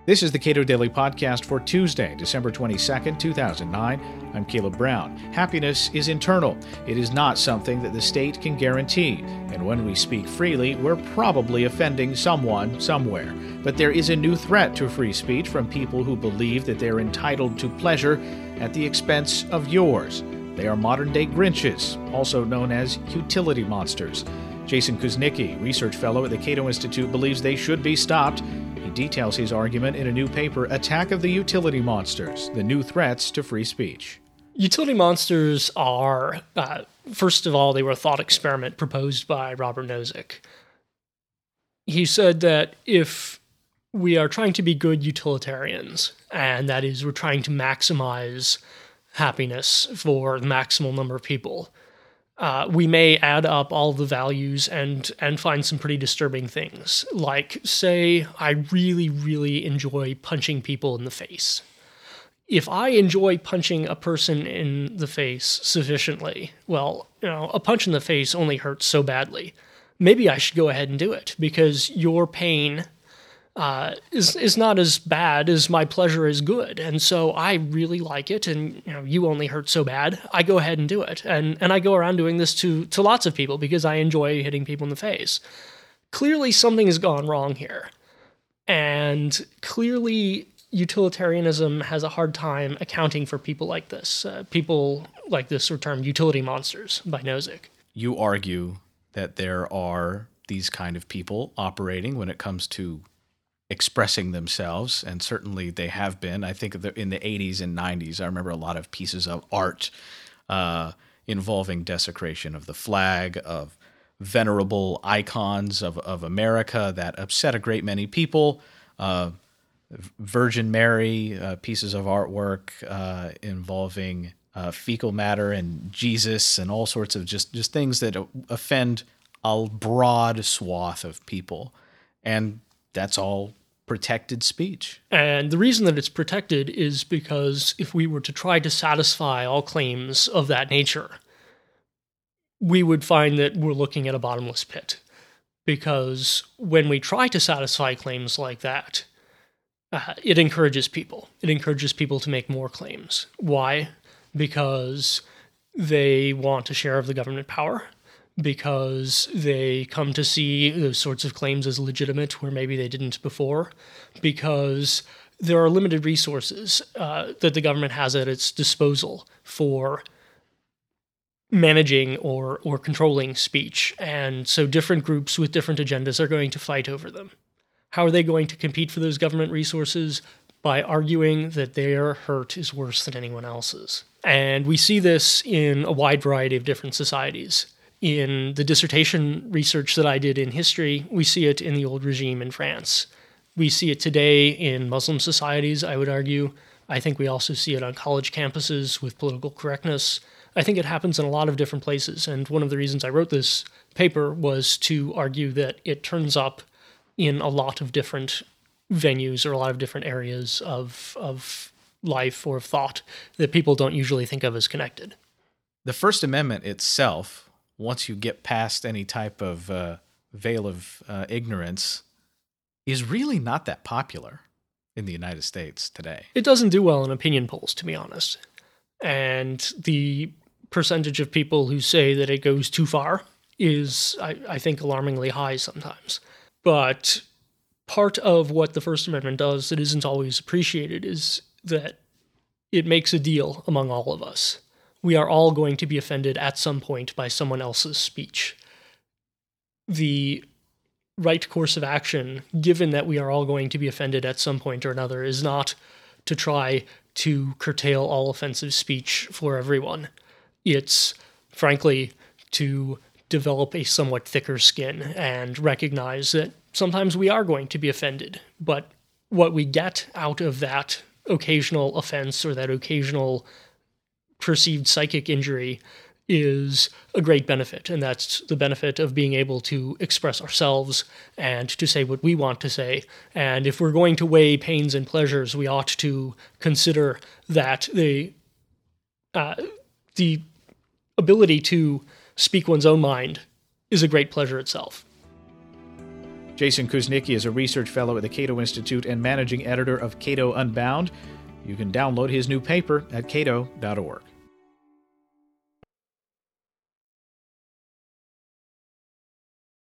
This is the Cato Daily Podcast for Tuesday, December 22nd, 2009. I'm Caleb Brown. Happiness is internal. It is not something that the state can guarantee. And when we speak freely, we're probably offending someone somewhere. But there is a new threat to free speech from people who believe that they're entitled to pleasure at the expense of yours. They are modern-day Grinches, also known as utility monsters. Jason Kuznicki, research fellow at the Cato Institute, believes they should be stopped. He details his argument in a new paper, Attack of the Utility Monsters, the New Threats to Free Speech. Utility monsters are, first of all, they were a thought experiment proposed by Robert Nozick. He said that if we are trying to be good utilitarians, and that is we're trying to maximize happiness for the maximal number of people, we may add up all the values and find some pretty disturbing things. Like, say, I really, really enjoy punching people in the face. If I enjoy punching a person in the face sufficiently, well, a punch in the face only hurts so badly. Maybe I should go ahead and do it, because your pain is not as bad as my pleasure is good. And so I really like it, and you only hurt so bad. I go ahead and do it. And I go around doing this to lots of people because I enjoy hitting people in the face. Clearly something has gone wrong here. And clearly utilitarianism has a hard time accounting for people like this. People like this are termed utility monsters by Nozick. You argue that there are these kind of people operating when it comes to expressing themselves, and certainly they have been. I think in the 80s and 90s, I remember a lot of pieces of art involving desecration of the flag, of venerable icons of America that upset a great many people. Virgin Mary, pieces of artwork involving fecal matter and Jesus, and all sorts of just things that offend a broad swath of people. And that's all protected speech. And the reason that it's protected is because if we were to try to satisfy all claims of that nature, we would find that we're looking at a bottomless pit. Because when we try to satisfy claims like that, it encourages people. It encourages people to make more claims. Why? Because they want a share of the government power, because they come to see those sorts of claims as legitimate where maybe they didn't before, because there are limited resources that the government has at its disposal for managing or controlling speech. And so different groups with different agendas are going to fight over them. How are they going to compete for those government resources? By arguing that their hurt is worse than anyone else's. And we see this in a wide variety of different societies. In the dissertation research that I did in history, we see it in the old regime in France. We see it today in Muslim societies, I would argue. I think we also see it on college campuses with political correctness. I think it happens in a lot of different places. And one of the reasons I wrote this paper was to argue that it turns up in a lot of different venues or a lot of different areas of life or of thought that people don't usually think of as connected. The First Amendment itself, once you get past any type of veil of ignorance, is really not that popular in the United States today. It doesn't do well in opinion polls, to be honest. And the percentage of people who say that it goes too far is, I think, alarmingly high sometimes. But part of what the First Amendment does that isn't always appreciated is that it makes a deal among all of us. We are all going to be offended at some point by someone else's speech. The right course of action, given that we are all going to be offended at some point or another, is not to try to curtail all offensive speech for everyone. It's, frankly, to develop a somewhat thicker skin and recognize that sometimes we are going to be offended, but what we get out of that occasional offense or that occasional perceived psychic injury is a great benefit, and that's the benefit of being able to express ourselves and to say what we want to say. And if we're going to weigh pains and pleasures, we ought to consider that the ability to speak one's own mind is a great pleasure itself. Jason Kuznicki is a research fellow at the Cato Institute and managing editor of Cato Unbound. You can download his new paper at cato.org.